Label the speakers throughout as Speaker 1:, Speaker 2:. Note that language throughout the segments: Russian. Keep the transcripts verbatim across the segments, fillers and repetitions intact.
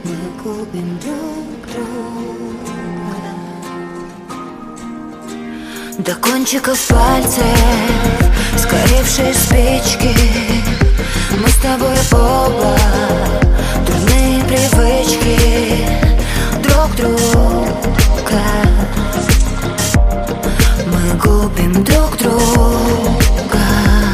Speaker 1: Мы губим друг друга до кончиков пальцев, сгоревшие спички. Мы с тобой оба дурные привычки друг друга. Мы губим друг друга.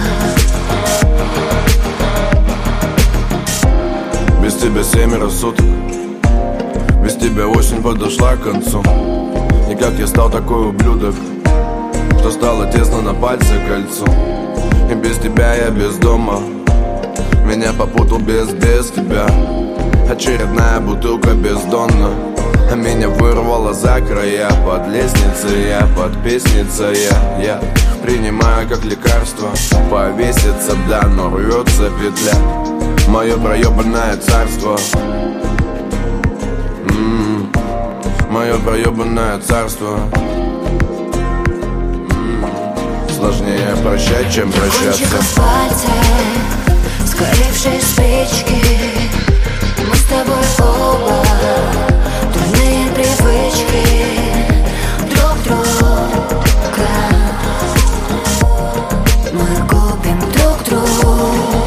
Speaker 2: Без тебя семеро суток, без тебя осень подошла к концу. Никак я стал такой ублюдок, что стало тесно на пальце кольцу. И без тебя я без дома, меня попутал без, без тебя. Очередная бутылка бездонна, а меня вырвало за края. Под лестницей я, под песницей я, я принимаю как лекарство. Повеситься, да, но рвется петля. Мое проебанное царство, м-м, мое проебанное царство. М-м, сложнее прощать, чем прощаться.
Speaker 1: Кончиков пальцев, сгоревшие спички. Мы с тобой оба дурные привычки друг друга. Мы губим друг друга.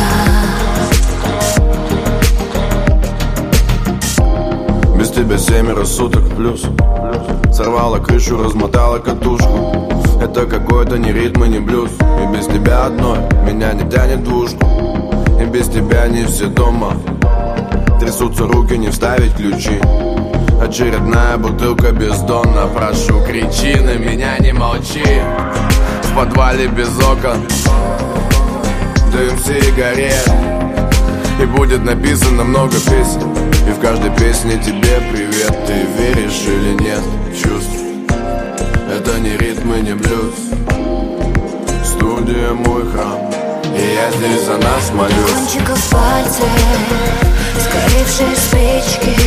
Speaker 2: Без тебя семеро суток плюс. Сорвала крышу, размотала катушку. Это какой-то не ритм и не блюз. И без тебя одной меня не тянет в двушку. И без тебя не все дома. Трясутся руки, не вставить ключи. Очередная бутылка бездонна. Прошу, кричи на меня, не молчи. В подвале без окон дым сигарет. И будет написано много песен, и в каждой песне тебе привет. Ты веришь или нет в чувств? Это не ритм и не блюз. Студия мой храм, и я здесь за нас молюсь.
Speaker 1: Кончиков пальцев, сгоревшие спички.